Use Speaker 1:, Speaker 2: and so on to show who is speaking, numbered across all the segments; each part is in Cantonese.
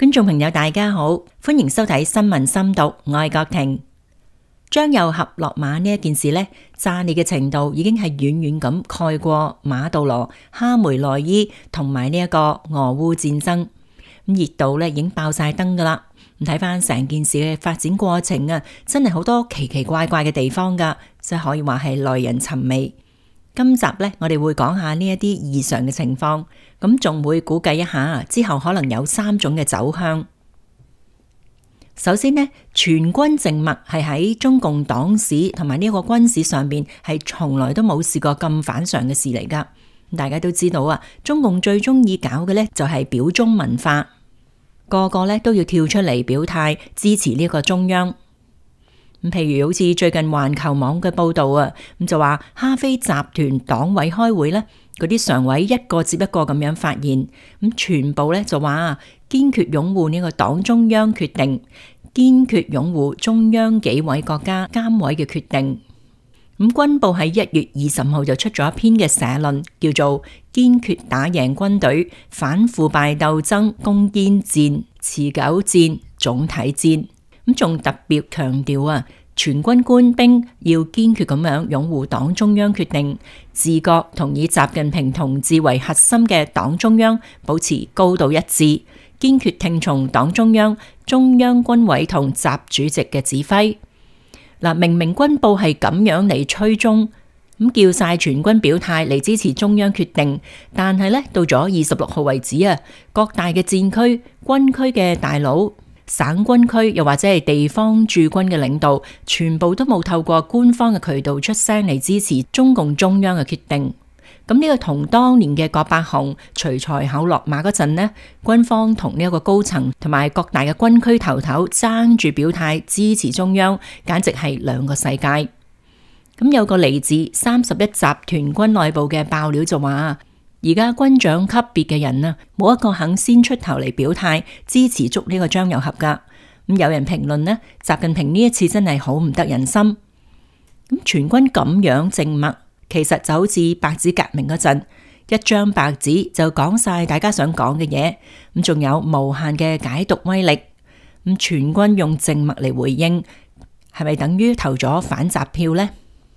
Speaker 1: 觀眾朋友大家好，歡迎收睇新聞深讀，我係郭婷。張又俠落馬呢一件事呢，炸裂嘅程度已經係遠遠咁蓋過馬杜羅、哈梅內伊同埋呢一個俄烏戰爭，咁熱度呢已經爆晒燈噶啦。咁睇翻成件事嘅發展過程啊，真係好多奇奇怪怪嘅地方噶，即係可以話係耐人尋味。今集呢，我哋會講下呢一啲異常嘅情況，咁仲會估計一下之後可能有3種嘅走向。首先呢，全軍靜默係喺中共黨史同埋呢個軍事上邊係從來都冇試過咁反常嘅事嚟噶。大家都知道啊，中共最中意搞嘅呢就係表忠文化，個個呢都要跳出嚟表態支持呢個中央。咁譬如好似最近環球網嘅報道啊，咁就話哈菲集團黨委開會呢，嗰啲常委一個接一個咁樣發言，咁全部呢就話堅決擁護呢個黨中央決定，堅決擁護中央紀委國家監委嘅決定。咁軍報喺1月20號就出咗一篇嘅社論，叫做堅決打贏軍隊，反腐敗鬥爭攻堅戰、持久戰、總體戰。咁仲特別強調啊，全軍官兵要堅決咁樣擁護黨中央決定，自覺同以習近平同志為核心嘅黨中央保持高度一致，堅決聽從黨中央、中央軍委同習主席嘅指揮。嗱，明明軍報係咁樣嚟催中，咁叫晒全軍表態嚟支持中央決定，但係呢，到咗26號為止啊，各大嘅戰區、軍區嘅大佬、省軍區又或者係地方駐軍嘅領導，全部都冇透過官方嘅渠道出聲嚟支持中共中央嘅決定。咁呢個同當年嘅葛伯雄、徐才厚落馬嗰陣呢，軍方同呢一個高層同埋各大嘅軍區頭頭爭住表態支持中央，簡直係兩個世界。咁有個嚟自31集團軍內部嘅爆料就話，而家軍長級別嘅人啊，冇一個肯先出頭嚟表態支持捉呢個張又俠噶。咁有人評論呢，習近平呢一次真係好唔得人心。咁全軍咁樣靜默，其實就好似白紙革命嗰陣，一張白紙就講晒大家想講嘅嘢，咁仲有無限嘅解讀威力。咁全軍用靜默嚟回應，係咪等於投咗反習票呢？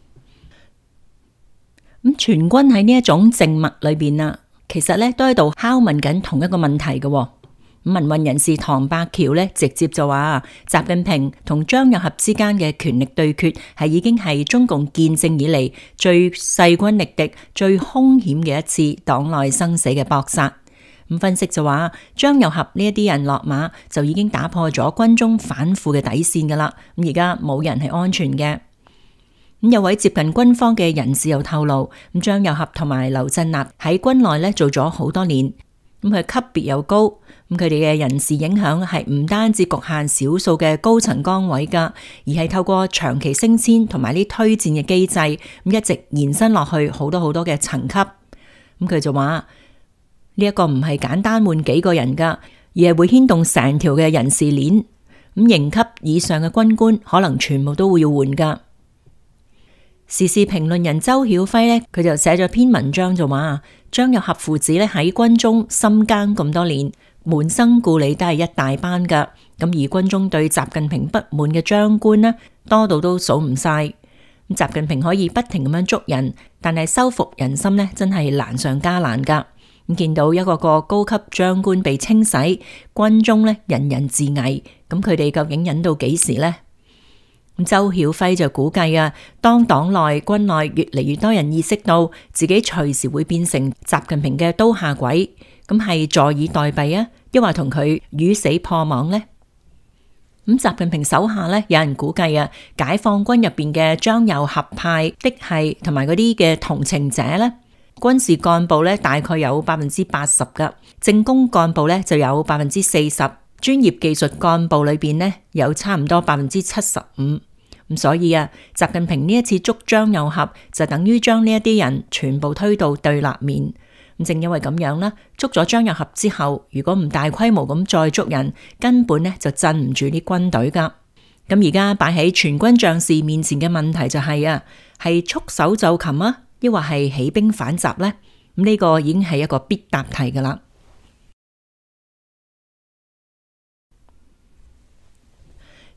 Speaker 1: 咁全軍喺呢一種靜默裏邊啊，其實咧都喺度拷問緊同一個問題嘅。民運人士唐伯橋咧直接就話，習近平同張又俠之間嘅權力對決係已經係中共建政以嚟最勢均力敵、最兇險嘅一次黨內生死嘅搏殺。咁分析就話，張又俠呢一啲人落馬就已經打破咗軍中反腐嘅底線噶啦。咁而家冇人係安全嘅。咁有位接近軍方嘅人士又透露，咁張又俠同埋劉振立喺軍內咧做咗好多年，咁佢級別又高，咁佢哋嘅人事影響係唔單止局限少數嘅高層崗位噶，而係透過長期升遷同埋呢推薦嘅機制，咁一直延伸落去好多嘅層級。咁佢就話呢一個唔係簡單換幾個人噶，而係會牽動成條嘅人事鏈。咁營級以上嘅軍官可能全部都會要換噶。時事評論人周曉輝呢，佢就寫咗篇文章就話，張又俠父子呢喺軍中深耕咁多年，門生故里都係一大班噶。咁而軍中對習近平不滿嘅將官呢，多到都數唔晒。咁習近平可以不停咁樣捉人，但係收復人心呢，真係難上加難噶。咁見到一個個高級將官被清洗，軍中呢人人自危，咁佢哋究竟忍到幾時呢？周曉輝就估計啊，當黨內軍內越嚟越多人意識到自己隨時會變成習近平嘅刀下鬼，咁係坐以待斃啊，抑或同佢魚死破網呢？咁習近平手下呢，有人估計啊，解放軍入邊嘅張又俠派嫡系同埋嗰啲嘅同情者呢，軍事幹部呢大概有80%噶，政工幹部呢就有40%。專業技術幹部裏邊呢，有差唔多75%，咁所以啊，習近平呢一次捉張又俠就等於將呢一啲人全部推到對立面。咁正因為咁樣啦，捉咗張又俠之後，如果唔大規模咁再捉人，根本呢就鎮唔住啲軍隊噶。咁而家擺喺全軍將士面前嘅問題就係啊，係束手就擒啊，抑或係起兵反習呢？咁呢個已經係一個必答題噶啦。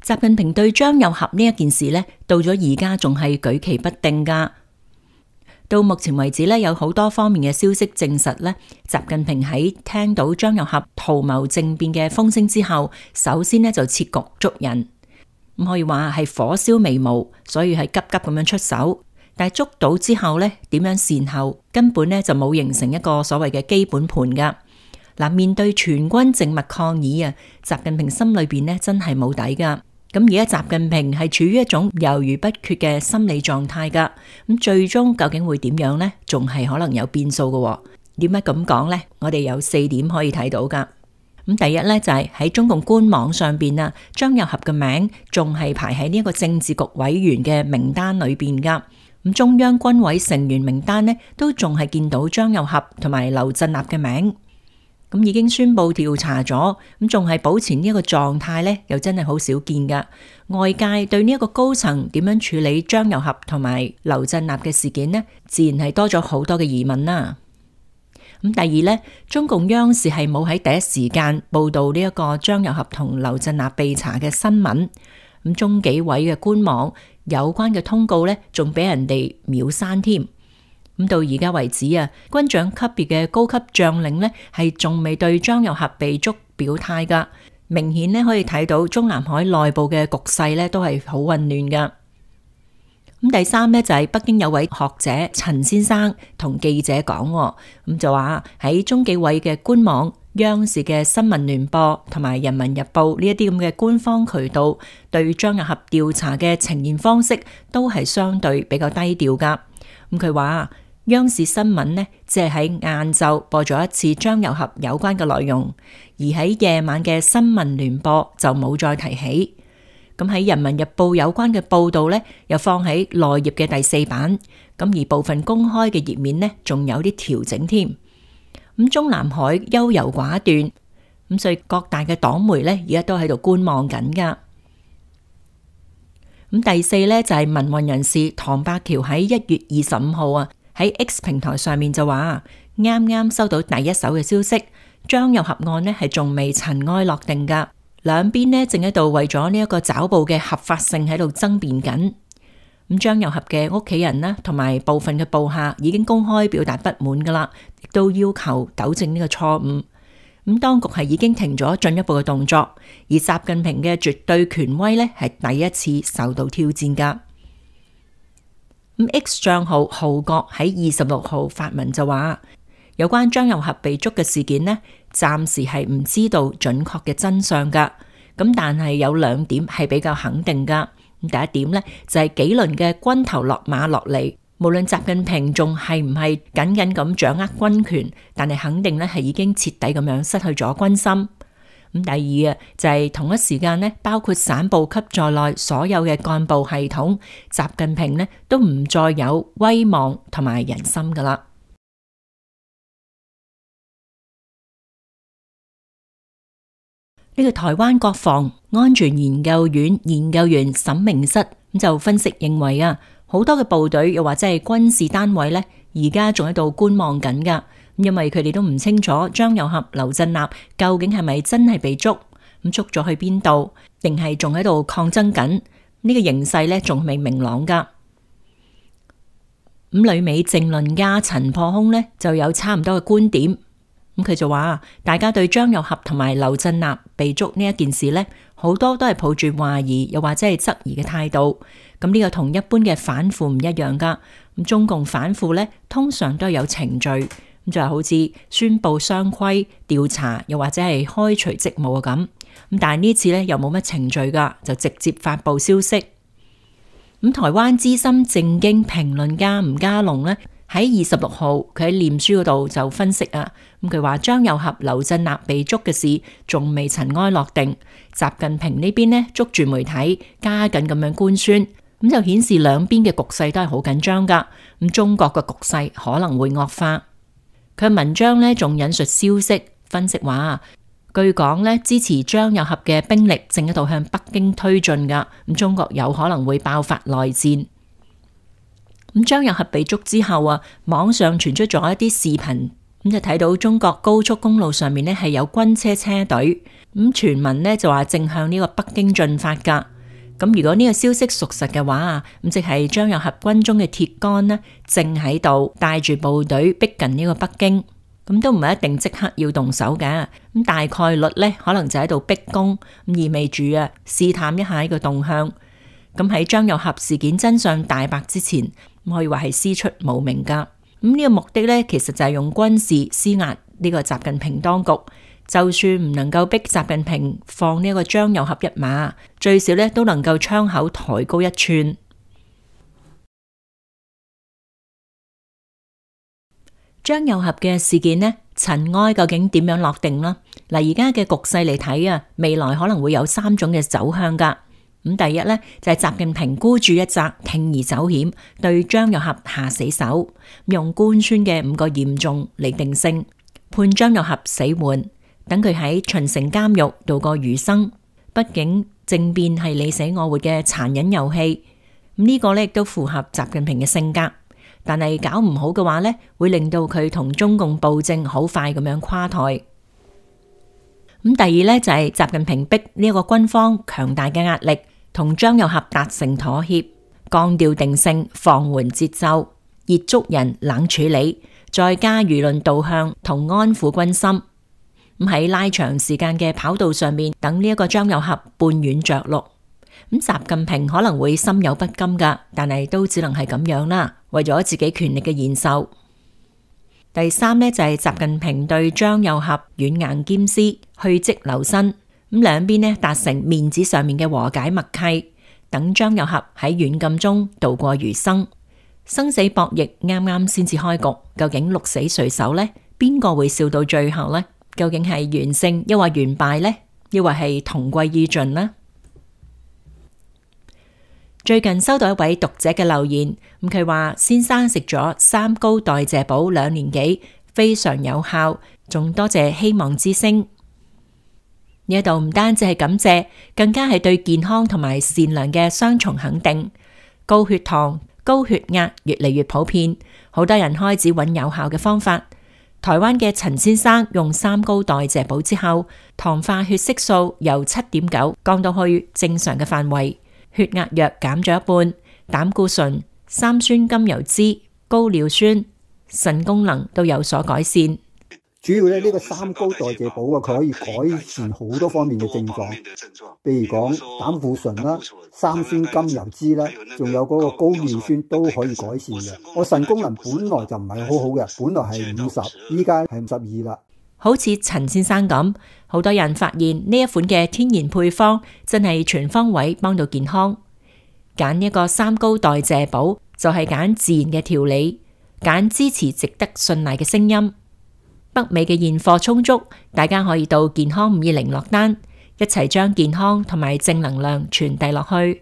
Speaker 1: 習近平對張又俠呢一件事呢，到咗而家仲係舉棋不定噶。到目前為止呢，有好多方面嘅消息證實呢，習近平喺聽到張又俠圖謀政變嘅風聲之後，首先呢就設局捉人，咁可以話係火燒眉毛，所以係急急咁樣出手。但係捉到之後呢，點樣善後，根本呢就冇形成一個所謂嘅基本盤噶。嗱，面對全軍靜默抗議啊，習近平心裏邊呢真係冇底噶。咁而家習近平係處於一種猶豫不決嘅心理狀態噶，咁最終究竟會點樣呢？仲係可能有變數噶。點解咁講呢？我哋有4點可以睇到噶。咁第一呢，就係喺中共官網上邊啊，張又俠嘅名仲係排喺呢一個政治局委員嘅名單裏邊噶。咁中央軍委成員名單呢，都仲係見到張又俠同埋劉振立嘅名。咁已經宣布調查咗，咁仲係保持呢一個狀態呢，又真係好少見噶。外界對呢一個高層點樣處理張又俠同埋劉振立嘅事件呢，自然係多咗好多嘅疑問啦。咁第二呢，中共央視係冇喺第一時間報道呢一個張又俠同劉振立被查嘅新聞。咁中紀委嘅官網有關嘅通告呢，仲俾人哋秒刪添。咁到而家為止啊，軍長級別嘅高級將領呢，係仲未對張又俠被捉表態噶。明顯呢，可以睇到中南海內部嘅局勢呢，都係好混亂噶。咁第三呢，就係北京有位學者陳先生同記者講，咁就話喺中紀委嘅官網、央視嘅新聞聯播同埋人民日報呢一啲咁嘅官方渠道，對張又俠調查嘅呈現方式都係相對比較低調噶。咁佢話央視新聞呢，只係喺晏晝播咗一次張又俠有關嘅內容，而喺夜晚嘅新聞聯播就冇再提起。咁喺人民日報有關嘅報道呢，又放喺內頁嘅第4版，咁而部分公開嘅頁面呢，仲有啲調整添。咁中南海優柔寡斷，咁所以各大嘅黨媒呢，而家都喺度觀望緊噶。咁第4呢，就係民運人士唐伯橋喺1月25號啊，喺 X 平台上面就話啱啱收到第一手嘅消息，張又俠案呢係仲未塵埃落定噶，兩邊呢正喺度為咗呢一個抓捕嘅合法性喺度爭辯緊。咁張又俠嘅屋企人呢，同埋部分嘅部下已經公開表達不滿噶啦，亦都要求糾正呢個錯誤。咁當局係已經停咗進一步嘅動作，而習近平嘅絕對權威呢係第一次受到挑戰噶。X 賬號浩國喺26號發文就話，有關張又俠被捉嘅事件呢，暫時係唔知道準確嘅真相噶。咁但係有2點係比較肯定噶。第一點呢，就係幾輪嘅軍頭落馬落嚟，無論習近平仲係唔係緊緊咁掌握軍權，但係肯定呢係已經徹底咁樣失去咗軍心。咁第二啊，就係同一時間呢，包括省部級在內所有嘅幹部系統，習近平呢都唔再有威望同埋人心噶啦。呢個台灣國防安全研究院研究員沈明室咁就分析認為啊，好多嘅部隊又或者係軍事單位呢，而家仲喺度觀望緊噶。因為佢哋都唔清楚張又俠、劉振立究竟係咪真係被捉，咁捉咗去邊度，定係仲喺度抗爭緊？呢個形勢呢，仲未明朗噶。咁旅美政論家陳破空呢，就有差唔多嘅觀點。咁佢就話，大家對張又俠同埋劉振立被捉呢一件事呢，好多都係抱住懷疑又或者係質疑嘅態度。咁呢個同一般嘅反腐唔一樣噶。咁中共反腐呢，通常都係有程序。咁就係好似宣布雙規、調查，又或者係開除職務咁。咁但係呢次呢，又冇乜程序噶，就直接發布消息。咁台灣資深政經評論家吳家龍呢，喺26號佢喺臉書嗰度就分析啊。咁佢話張又俠、劉振立被捉嘅事仲未塵埃落定，習近平呢邊呢，捉住媒體加緊咁樣官宣，咁就顯示兩邊嘅局勢都係好緊張噶。咁中國嘅局勢可能會惡化。佢文章呢仲引述消息分析話，據講呢，支持張又俠嘅兵力正喺度向北京推進噶，咁中國有可能會爆發內戰。咁張又俠被捉之後啊，網上傳出咗一啲視頻，咁就睇到中國高速公路上面呢係有軍車車隊，咁傳聞呢就話正向呢個北京進發噶。 咁如果呢個消息屬實嘅話，咁即係張又俠軍中嘅鐵桿呢，正喺度帶住部隊逼近呢個北京，咁都唔係一定即刻要動手嘅，咁大概率呢，可能就喺度逼宮，咁意味住試探一下呢個動向。咁喺張又俠事件真相大白之前，可以話係師出無名噶。咁呢個目的呢，其實就係用軍事施壓呢個習近平當局。就算唔能夠逼習近平放呢個張又俠一馬，最少呢都能夠窗口抬高一寸。張又俠嘅事件呢，塵埃究竟點樣落定啦？嗱，而家嘅局勢嚟睇未來可能會有3種嘅走向噶。咁第一呢，就係習近平孤注一擲，鋌而走險，對張又俠下死手，用官宣嘅5個嚴重嚟定性，判張又俠死緩。等佢喺秦城監獄度過餘生。畢竟政變係你死我活嘅殘忍遊戲，呢個呢亦都符合習近平嘅性格。但係搞唔好嘅話呢，會令到佢同中共暴政好快咁樣垮台。咁第二呢，就係習近平逼呢個軍方強大嘅壓力，同張又俠達成妥協，降調定性，放緩節奏，熱捉人冷處理，再加輿論導向同安撫軍心。咁喺拉長時間嘅跑道上面，等呢一個張又俠半軟着陸。咁習近平可能會心有不甘噶，但係都只能係咁樣啦，為咗自己權力嘅延壽。第三呢，就係習近平對張又俠軟硬兼施，去職留薪。咁兩邊呢達成面子上面嘅和解默契，等張又俠喺軟禁中度過餘生。生死博弈啱啱先至開局，究竟鹿死誰手呢？邊個會笑到最後呢？究竟係完勝抑或完敗呢？抑或係同歸於盡呢？最近收到一位讀者嘅留言，咁佢話先生食咗3高代謝寶2年幾，非常有效，仲多謝希望之聲。呢一度唔單止係感謝，更加係對健康同埋善良嘅雙重肯定。高血糖、高血壓越嚟越普遍，好多人開始揾有效嘅方法。台灣嘅陳先生用3高代謝寶之後，糖化血色素由7.9降到去正常嘅範圍，血壓藥減咗一半，膽固醇、三酸甘油酯、高尿酸、腎功能都有所改善。
Speaker 2: 主要呢個3高代謝寶佢可以改善好多方面嘅症狀，譬如講膽固醇啦、三酸甘油酯啦，仲有嗰個高尿酸都可以改善嘅。我腎功能本來就唔係好好嘅，本來係50，依家係52啦。
Speaker 1: 好似陳先生咁，好多人發現呢一款嘅天然配方真係全方位幫到健康。揀一個3高代謝寶就係揀自然嘅調理，揀支持值得信賴嘅聲音。北美嘅現貨充足，大家可以到健康520落單，一齊將健康同埋正能量傳遞落去。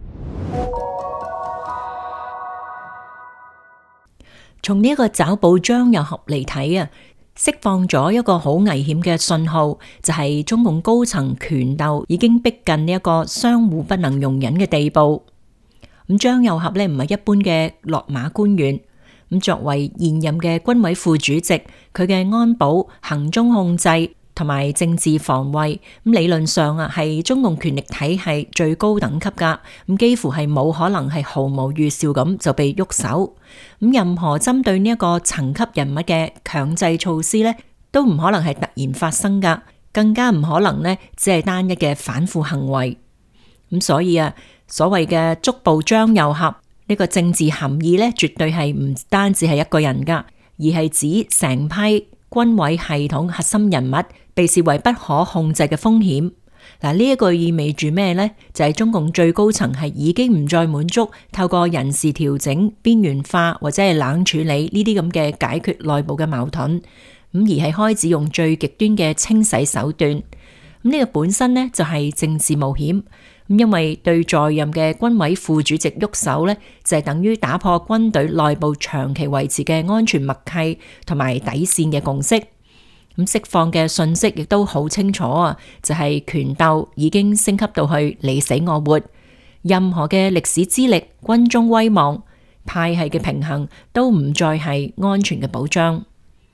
Speaker 1: 從呢一個抓捕張又俠嚟睇釋放咗一個好危險嘅信號，就係中共高層權鬥已經逼近呢一個相互不能容忍嘅地步。咁張又俠呢唔係一般嘅落馬官員。咁作為現任嘅軍委副主席，佢嘅安保、行蹤控制同埋政治防衛，咁理論上係中共權力體系最高等級噶，咁幾乎係冇可能係毫無預兆咁就被喐手。咁任何針對呢一個層級人物嘅強制措施呢，都唔可能係突然發生噶，更加唔可能呢只係單一嘅反腐行為。咁所以所謂嘅捉捕張又俠，呢個政治含義呢，絕對係唔單止係一個人噶，而係指成批軍委系統核心人物被視為不可控制嘅風險。嗱，呢一句意味住咩呢？就係中共最高層係已經唔再滿足透過人事調整、邊緣化或者係冷處理呢啲咁嘅解決內部嘅矛盾，而係開始用最極端嘅清洗手段。咁呢個本身呢，就係政治冒險。因為對在任嘅軍委副主席喐手呢，就係等於打破軍隊內部長期維持嘅安全默契同埋底線嘅共識。咁釋放嘅信息亦都好清楚就係權鬥已經升級到去你死我活，任何嘅歷史資歷、軍中威望、派系嘅平衡都唔再係安全嘅保障。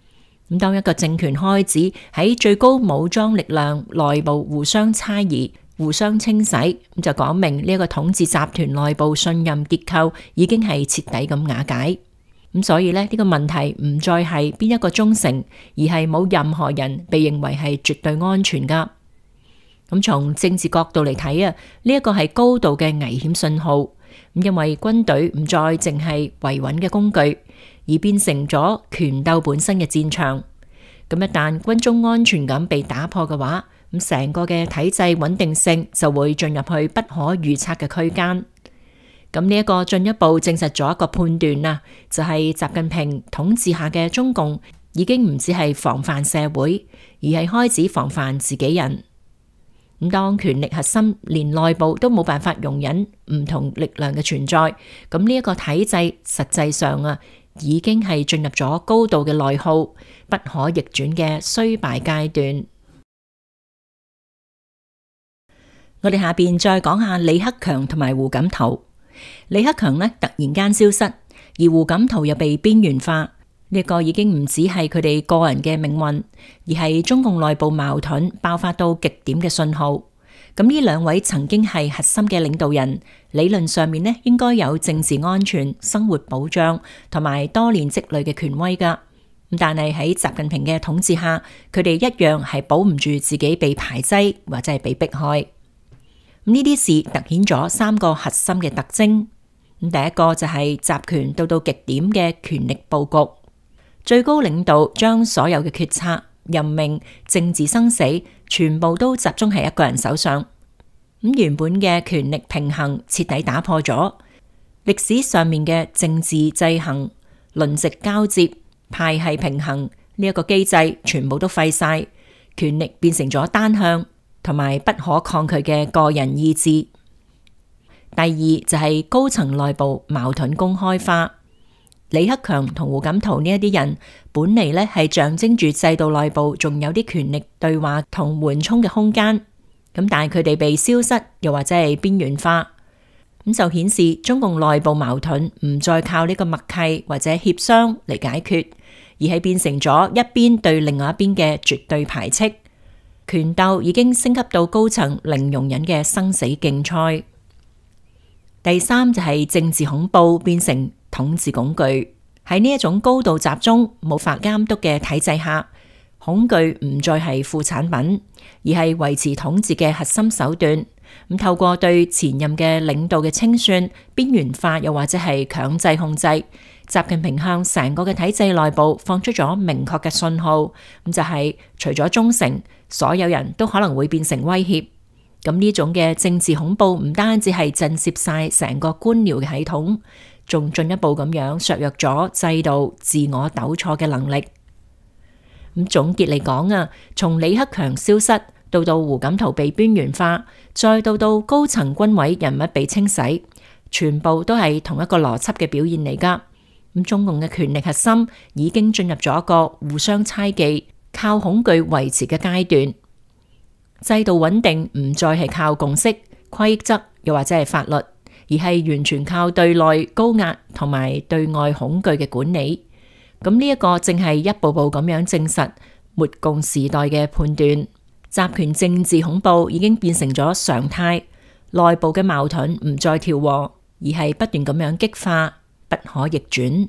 Speaker 1: 咁當一個政權開始喺最高武裝力量內部互相猜疑， 互相清洗，咁就講明呢一個統治集團內部信任結構已經係徹底咁瓦解。咁所以呢個問題唔再係邊一個忠誠，而係冇任何人被認為係絕對安全噶。咁從政治角度嚟睇啊，呢一個係高度嘅危險信號。咁因為軍隊唔再淨係維穩嘅工具，而變成咗權鬥本身嘅戰場。咁一旦軍中安全感被打破嘅話，咁成個嘅體制穩定性就會進入去不可預測嘅區間。咁呢一個進一步證實咗一個判斷啊，就係習近平統治下嘅中共已經唔只係防範社會，而係開始防範自己人。咁當權力核心連內部都冇辦法容忍唔同力量嘅存在，咁呢一個體制實際上啊，已經係進入咗高度嘅內耗、不可逆轉嘅衰敗階段。我哋下邊再講下李克強同埋胡錦濤。李克強呢突然間消失，而胡錦濤又被邊緣化。呢個已經唔只係佢哋個人嘅命運，而係中共內部矛盾爆發到極點嘅信號。咁呢兩位曾經係核心嘅領導人，理論上面呢應該有政治安全、生活保障同埋多年積累嘅權威噶。但係喺習近平嘅統治下，佢哋一樣係保唔住自己被排擠或者係被迫害。呢啲事凸顯咗三個核心嘅特徵。第一個就係集權到極點嘅權力佈局，最高領導將所有嘅決策、任命、政治生死全部都集中喺一個人手上。原本嘅權力平衡徹底打破咗，歷史上面嘅政治制衡、輪值交接、派系平衡呢一個機制全部都廢晒，權力變成咗單向同埋不可抗拒嘅個人意志。第二就係高層內部矛盾公開化。李克強同胡錦濤呢一啲人本嚟呢係象徵住制度內部仲有啲權力對話同緩衝嘅空間，咁但係佢哋被消失又或者係邊緣化，咁就顯示中共內部矛盾唔再靠呢個默契或者協商嚟解決，而係變成咗一邊對另外一邊嘅絕對排斥。權鬥已經升級到高層零容忍嘅生死競賽。第三就係政治恐怖變成統治工具。喺呢一種高度集中、無法監督嘅體制下，恐懼唔再係副產品，而係維持統治嘅核心手段。咁透過對前任嘅領導嘅清算、邊緣化，又或者係強制控制，習近平向成個嘅體制內部放出咗明確嘅信號。咁就係除咗忠誠，所有人都可能會變成威脅。咁呢種嘅政治恐怖唔單止係震懾晒成個官僚嘅系統，仲進一步咁樣削弱咗制度自我糾錯嘅能力。咁總結嚟講啊，從李克強消失到胡錦濤被邊緣化，再到高層軍委人物被清洗，全部都係同一個邏輯嘅表現嚟噶。咁中共嘅權力核心已經進入咗一個互相猜忌、靠恐懼維持嘅階段。制度穩定唔再係靠共識、規則又或者係法律，而係完全靠對內高壓同埋對外恐懼嘅管理。咁呢一個正係一步步咁樣證實末共時代嘅判斷。集權政治恐怖已經變成咗常態，內部嘅矛盾唔再調和，而係不斷咁樣激化，不可逆轉。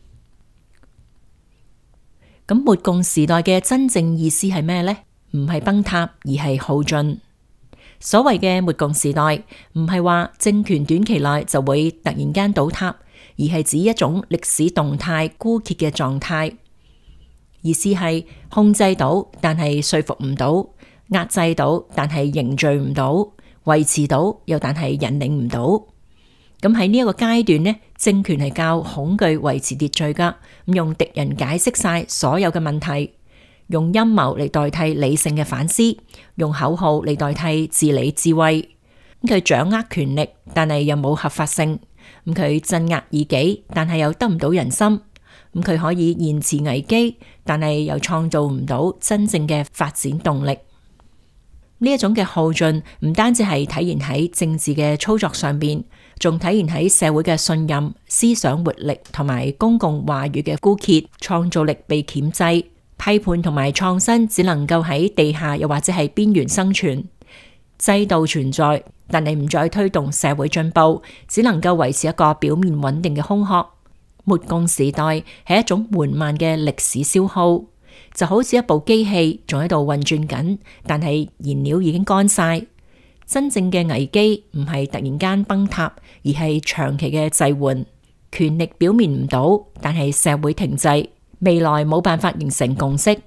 Speaker 1: 咁末共時代嘅真正意思係咩呢？唔係崩塌，而係耗盡。所謂嘅末共時代，唔係話政權短期內就會突然間倒塌，而係指一種歷史動態枯竭嘅狀態。意思係控制到，但係說服唔到；壓制到，但係凝聚唔到；維持到，又但係引領唔到。咁喺呢一個階段呢，政權係靠恐懼維持秩序噶，咁用敵人解釋晒所有嘅問題。用陰謀嚟代替理性嘅反思，用口號嚟代替治理智慧。佢掌握權力，但係又冇合法性。佢鎮壓異己，但係又得唔到人心。佢可以延遲危機，但係又創造唔到真正嘅發展動力。呢一種嘅耗盡，唔單止係體現喺政治嘅操作上邊，仲體現喺社會嘅信任、思想活力同埋公共話語嘅枯竭，創造力被鉗制。批判同埋創新只能夠喺地下又或者係邊緣生存， 制度存在，但係唔再推動社會進步，只能夠維持一個表面穩定嘅空殼。末共時代係一種緩慢嘅歷史消耗，就好似一部機器仲喺度運轉緊，但係燃料已經乾晒。真正嘅危機唔係突然間崩塌，而係長期嘅滯緩。權力表面唔倒，但係社會停滯，未來冇辦法形成共識。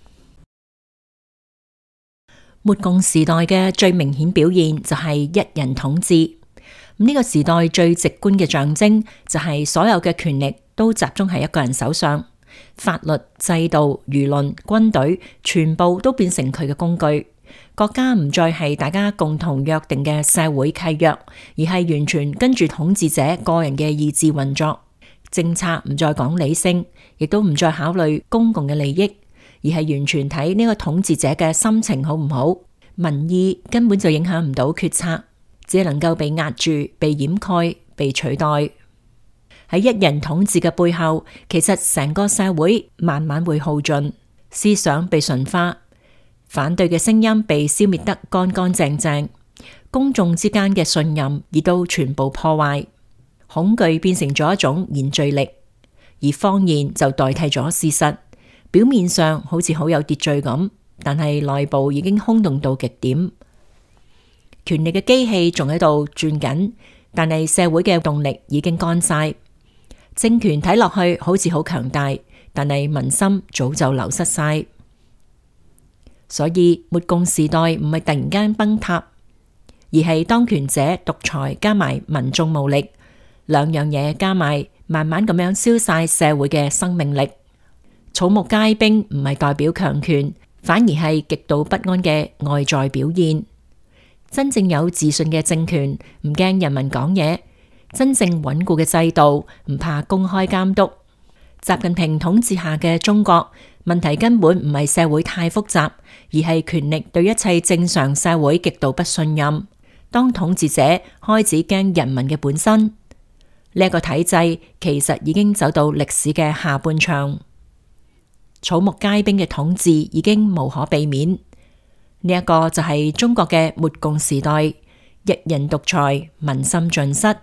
Speaker 1: 末共時代嘅最明顯表現就係一人統治。呢個時代最直觀嘅象徵就係所有嘅權力都集中喺一個人手上，法律、制度、輿論、軍隊全部都變成佢嘅工具。國家唔再係大家共同約定嘅社會契約，而係完全跟住統治者個人嘅意志運作。政策唔再講理性，亦都唔再考慮公共嘅利益，而係完全睇呢個統治者嘅心情好唔好。民意根本就影響唔到決策，只能夠被壓住、被掩蓋、被取代。喺一人統治嘅背後，其實成個社會慢慢會耗盡，思想被馴化，反對嘅聲音被消滅得乾乾淨淨，公眾之間嘅信任亦都全部破壞，恐懼變成咗一種凝聚力，而謊言就代替咗事實。表面上好似好有秩序咁，但係內部已經空洞到極點。權力嘅機器仲喺度轉緊，但係社會嘅動力已經乾晒。政權睇落去好似好強大，但係民心早就流失晒。所以末共時代唔係突然間崩塌，而係當權者獨裁加埋民眾無力，兩樣嘢加埋，慢慢咁樣消晒社會嘅生命力。草木皆兵唔係代表強權，反而係極度不安嘅外在表現。真正有自信嘅政權唔驚人民講嘢，真正穩固嘅制度唔怕公開監督。習近平統治下嘅中國，問題根本唔係社會太複雜，而係權力對一切正常社會極度不信任。當統治者開始驚人民嘅本身，呢個體制其實已經走到歷史嘅下半場。草木皆兵嘅統治已經無可避免，呢一個就係中國嘅末共時代，一人獨裁，民心盡失。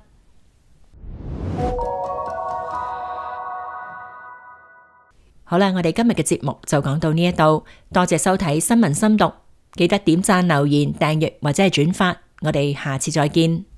Speaker 1: 好啦，我哋今日嘅節目就講到呢一度，多謝收睇新聞深讀，記得點讚、留言、訂閱或者係轉發，我哋下次再見。